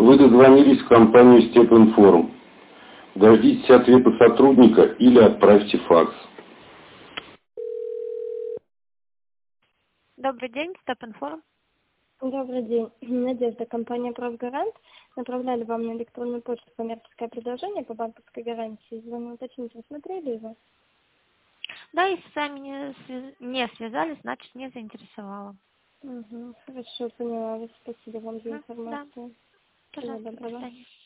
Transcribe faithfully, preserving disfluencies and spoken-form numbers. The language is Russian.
Вы дозвонились в компанию Степинформ. Дождитесь ответа сотрудника или отправьте факс. Добрый день, Степинформ. Добрый день. Надежда, компания «Профгарант». Направляли вам на электронную почту коммерческое предложение по банковской гарантии. Звоню уточнить, вы смотрели его? Да, если с вами не, связ- не связались, значит не заинтересовало. Угу, хорошо, поняла вас. Спасибо вам за Мгм, да, информацию. Всего пожалуйста, до доброго. свидания.